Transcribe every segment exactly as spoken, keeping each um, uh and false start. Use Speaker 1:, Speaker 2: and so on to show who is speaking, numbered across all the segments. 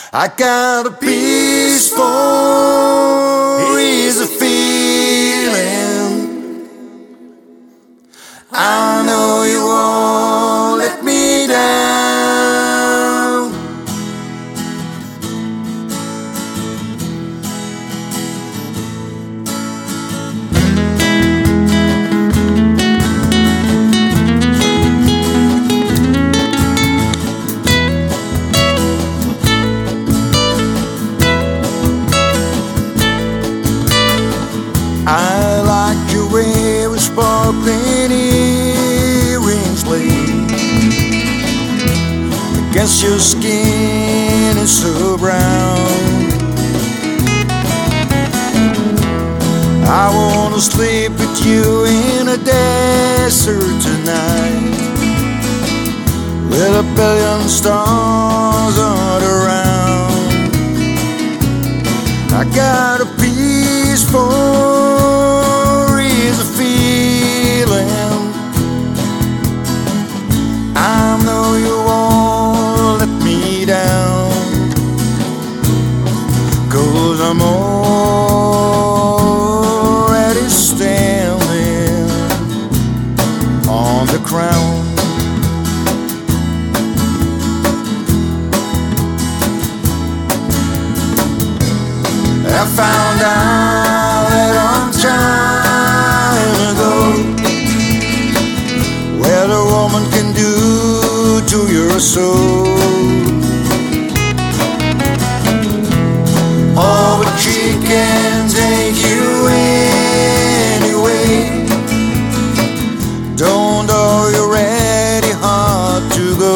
Speaker 1: I got a peaceful, easy feeling. I know you won't let me down. I like your way with sparkling earrings laid against your skin is so brown. I wanna sleep with you in a desert tonight, with a billion stars all around. I got a peaceful, I'm already standing on the crown. I found out that I'm trying to go where the woman can do to your soul. Oh, but she can take you anyway. Don't know you're ready hard to go.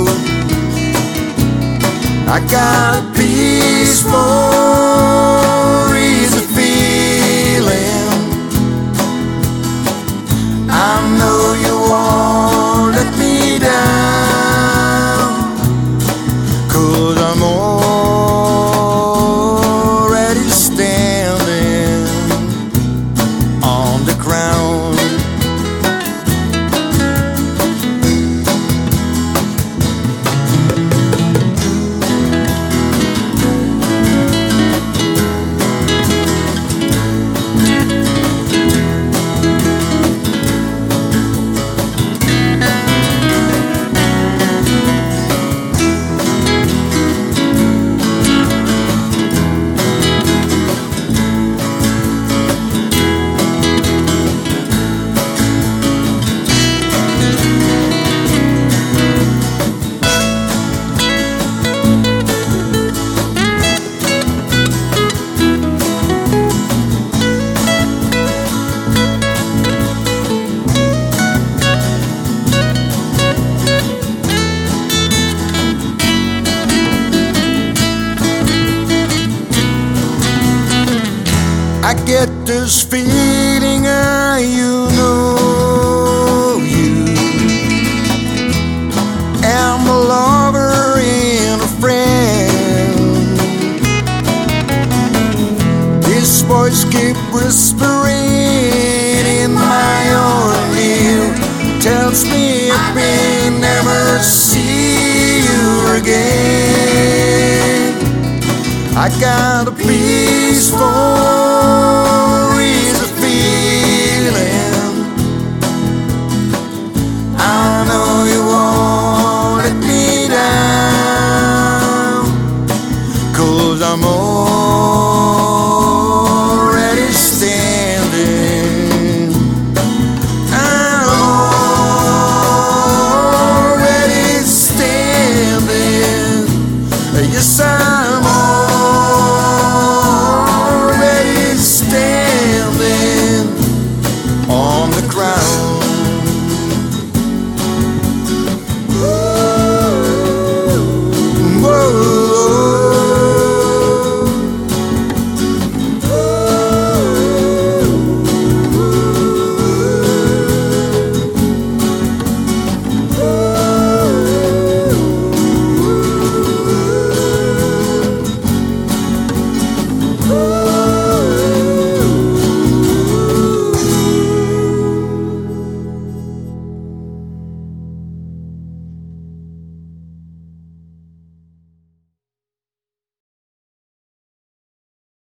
Speaker 1: I got a peaceful, easy feeling. I know you won't let me down, 'cause I'm all I get this feeling, ah, you know you am a lover and a friend. This voice keeps whispering in my ear, tells me I may never see you again. I got a peaceful, I'm